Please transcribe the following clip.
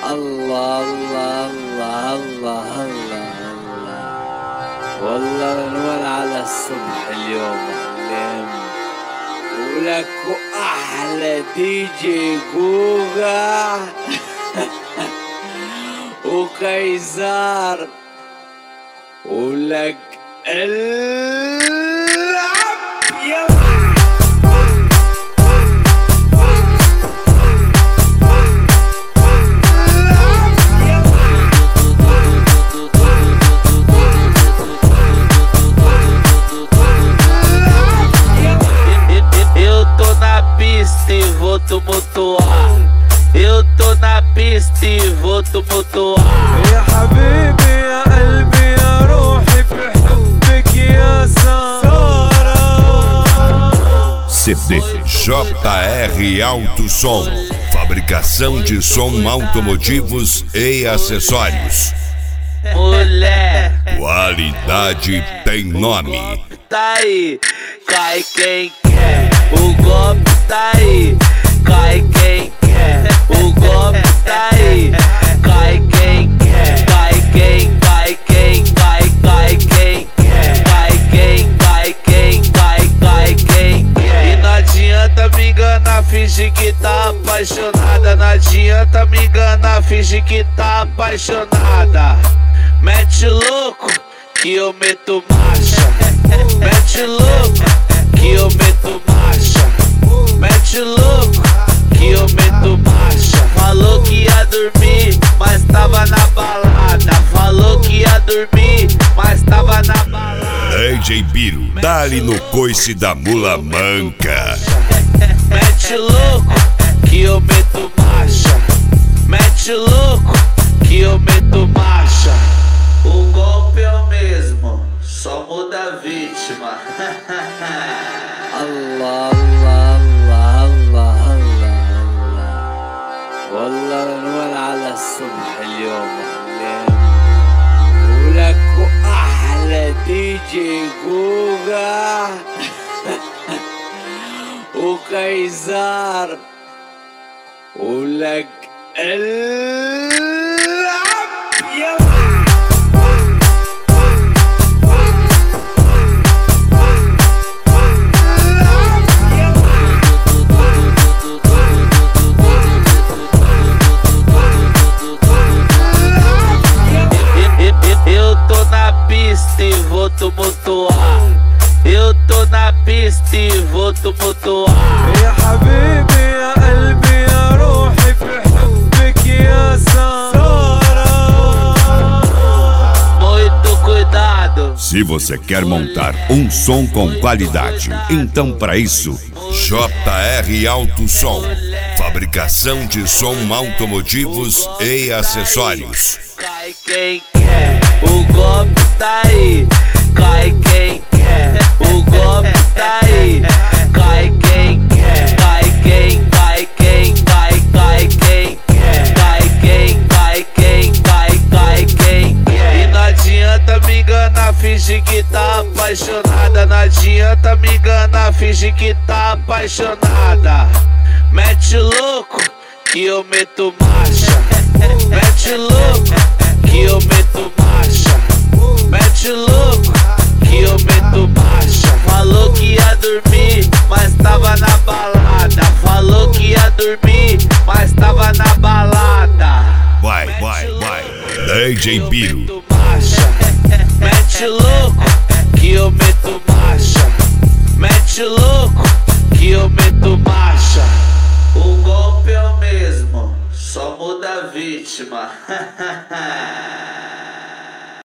الله الله الله الله الله الله. والله نور على الصبح اليوم حلم ولك احلى دي جي جوجا وكيزار ولك العب يا e vou tumultuar. Eu tô na pista e vou tumultuar. يا حبيبي يا قلبي يا روحي في حبك يا سارة. CD JR Alto Som, fabricação de som automotivos e acessórios. Mulher, Qualidade tem nome. tá aí, cai quem quer. O golpe tá aí, cai quem quer. O golpe tá aí, cai quem quer. Cai quem, cai quem, cai quem quer. Cai quem, cai quem, cai quem quer. E não adianta me enganar, fingir que tá apaixonada. Não adianta me enganar, fingir que tá apaixonada. Mete louco que eu meto marcha. Mete louco que eu meto marcha. Mete louco que eu meto marcha. Falou que ia dormir, mas tava na balada. Falou que ia dormir, mas tava na balada. DJ Biro, dá-lhe no coice da mula manca. Mete louco que eu meto marcha. Mete louco que eu meto marcha. O golpe é o mesmo, só muda a vítima. الله الله الله الله الله. والله نور على الصبح اليوم حلم ولك احلى دي جي جوجا وكيزار ولك العب يا e vou tumultuar. Eu tô na pista e vou tumultuar. يا حبيبي يا قلبي يا روحي في حبك يا سارة. Muito cuidado. Se você quer montar um som com qualidade, então para isso, JR Alto Som, fabricação de som automotivos e acessórios. Cai quem quer, o golpe tá aí. Cai quem quer, o golpe tá aí. Cai quem quer, cai quem, cai quem, cai quem quer. Cai quem, cai quem, cai quem quer. E não adianta me enganar, fingir que tá apaixonada. Não adianta me enganar, fingir que tá apaixonada. Mete louco que eu meto marcha. Mete louco que eu meto marcha. Mete louco que eu meto marcha. Falou que ia dormir, mas tava na balada. Falou que ia dormir, mas tava na balada. Vai, vai, vai. DJ Biro. Mete louco que eu meto marcha. Mete louco que eu meto marcha. O golpe é o mesmo, só muda a vítima.